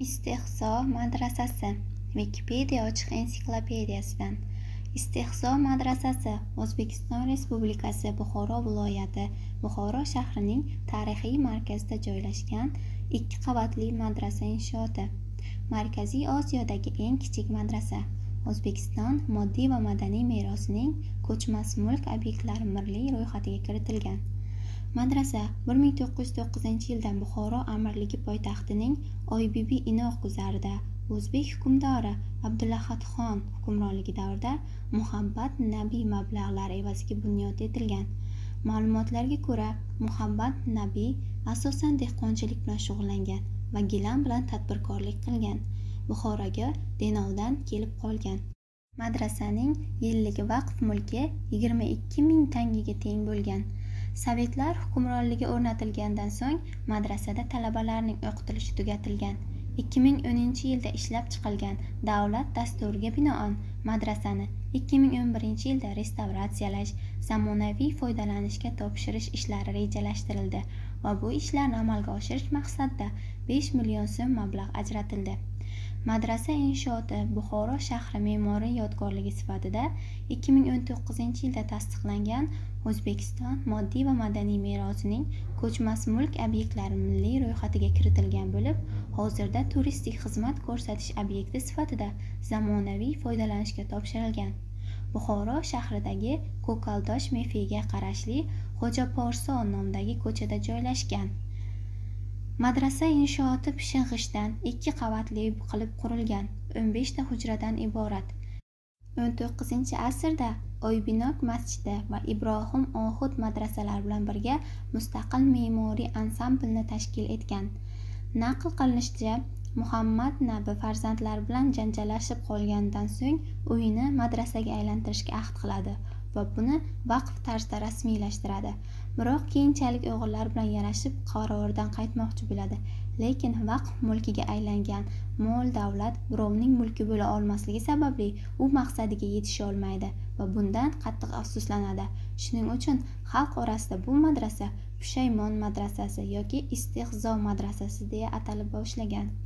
Istehzo madrasasi. Wikipedia ochiq ensiklopediyasidan. Istehzo madrasasi O'zbekiston Respublikasi Buxoro viloyati Buxoro shahrining tarixiy markazida joylashgan 2 qavatli madrasa inshooti. Markaziy Osiyodagi eng kichik madrasa. O'zbekiston moddiy va madaniy merosining ko'chmas mulk obyektlari milliy ro'yxatiga kiritilgan. Madrasa 1909-yilda Buxoro amirligi poytaxtining Oybibi Inoq guzarida o'zbek hukmdori Abdulahadxon hukmronligi davrida Muhabbat Nabiy mablag'lari evaziga bunyod etilgan. Ma'lumotlarga ko'ra, Muhabbat Nabiy asosan dehqonchilik bilan shug'ullangan va gilam bilan tadbirkorlik qilgan. Buxoroga Denovdan kelib qolgan. Madrasaning yillik vaqf mulki 22 ming tangaga teng bo'lgan. Sovetlar hukmronligi o'rnatilgandan so'ng madrasada talabalarning o'qitilishi tugatilgan. 2010-yilda ishlab chiqilgan davlat dasturiga binoan madrasani 2011-yilda restavratsiyalash, zamonaviy foydalanishga topshirish ishlari rejalashtirildi va bu ishlarni amalga oshirish maqsadida 5 million so'm mablag' ajratildi. Madrasa inshooti Buxoro shahri me'moriy yodgorligi sifatida 2019-yilda tasdiqlangan O'zbekiston moddiy va madaniy merosining ko'chmas mulk obyektlari milliy ro'yxatiga kiritilgan bo'lib, hozirda turistik xizmat ko'rsatish obyekti sifatida zamonaviy foydalanishga topshirilgan. Buxoro shahridagi Ko'kaltosh mefiga qarashli Xo'ja Porso nomidagi ko'chada joylashgan. Madrasa inshooti pishiq g'ishtdan 2 qavatli qilib qurilgan, 15 ta hujradan iborat. 19-asrda Oybinoq masjidi va Ibrohim Ohud madrasalari bilan birga mustaqil me'moriy ansamblni tashkil etgan. Naql qilinishicha, Muhammad Nabi farzandlari bilan janjallashib qolganidan so'ng uyini madrasaga aylantirishga ahd qiladi va buni vaqf tarzda rasmiylashtiradi. Biroq keyinchalik o'g'illari bilan yarashib qaroridan qaytmoqchi bo'ladi. Lekin vaqf mulkiga aylangan mol davlat birovning mulki bo'la olmasligi sababli u maqsadiga yetisha olmaydi va bundan qattiq afsuslanadi. Shuning uchun xalq orasida bu madrasa Pushaymon madrasasi yoki Istehzo madrasasi deya atalib boshlagan.